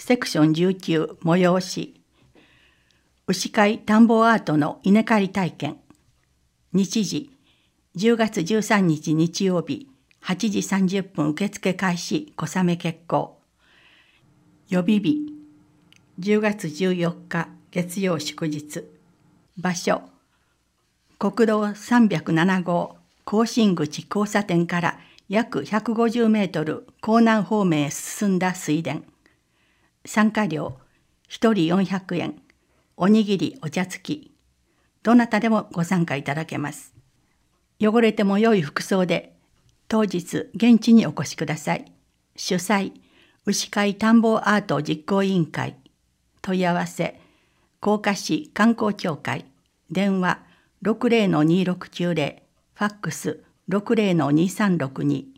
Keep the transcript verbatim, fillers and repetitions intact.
セクションじゅうきゅう催し牛飼い田んぼアートの稲刈り体験。日時じゅうがつじゅうさんにち日曜日はちじさんじゅっぷん受付開始小雨決行。予備日じゅうがつじゅうよっか月曜祝日。場所国道さんびゃくななごう甲信口交差点から約ひゃくごじゅうメートル港南方面へ進んだ水田。参加料ひとりよんひゃくえん、おにぎりお茶付き。どなたでもご参加いただけます。汚れても良い服装で当日現地にお越しください。主催牛飼い田んぼアート実行委員会。問い合わせ甲賀市観光協会。電話 ろくぜろのにろくきゅうぜろ、ファックス ろくぜろのにさんろくに。